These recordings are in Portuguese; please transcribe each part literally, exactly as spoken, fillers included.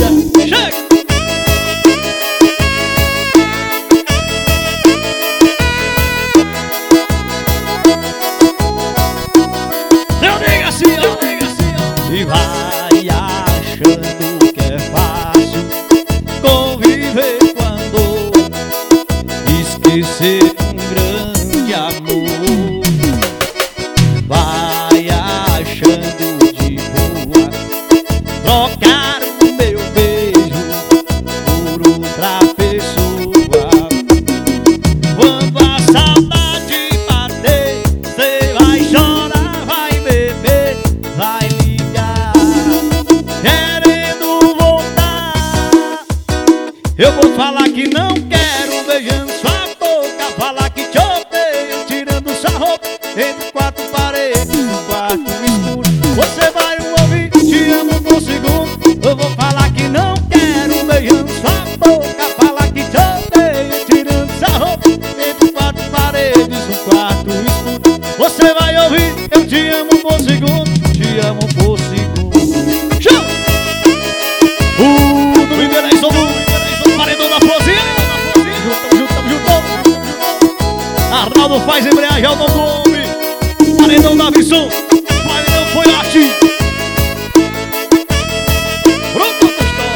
família. Chega! Eu digo assim, eu digo assim, ó. E vai achando que é fácil conviver quando esquecer um grande amor. Vai achando de boa trocar o meu beijo por outra pessoa. Quando a saudade bater, cê vai chorar, vai beber, vai ligar, querendo voltar. Eu vou falar que não quero, beijando sua boca, falar que te odeio, tirando sua roupa entre quatro paredes, no quarto escuro. Você vai ouvir, te amo por segundo. Eu vou falar que não quero, beijando sua boca, falar que te odeio, tirando sua roupa entre quatro paredes, no quarto escuro. Você vai ouvir, eu te amo por segundo, te amo por segundo. Show! O do Ribeirão é o paredão da Florzinha. Junto, junto, junto. Arnaldo faz embreagem ao nome do homem. Paredão da Visão. Paredão foi arte. Pronto,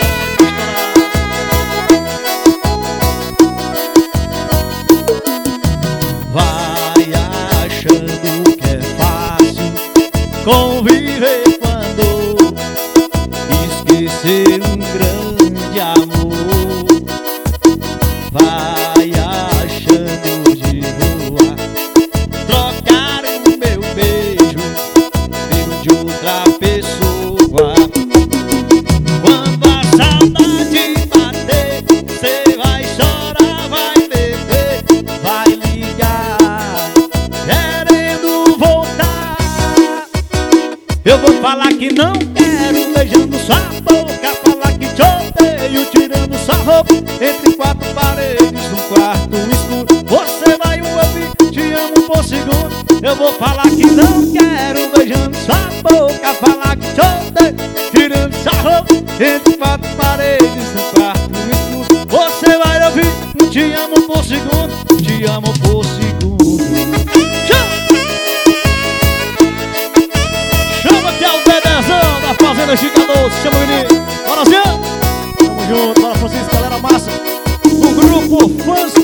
vai achando que é fácil conviver quando esquecer um grande amor. Vai achando de boa trocar o meu beijo pelo de outra pessoa. Quando a saudade bater, cê vai chorar, vai beber, vai ligar, querendo voltar. Eu vou falar que não quero, beijando sua boca, falar que te odeio, tirando sua roupa entre quatro paredes, no quarto escuro. Você vai ouvir, te amo por segundo. Eu vou falar que não quero, beijando sua boca, falar que te odeio, tirando sua roupa entre quatro paredes, no quarto escuro. Você vai ouvir, te amo por segundo, te amo por segundo. Chama que é o Bedezão da Fazenda Chicador. Chama o menino. Bora, Zé. Tamo junto, bora, Francisco, galera massa do grupo Fãs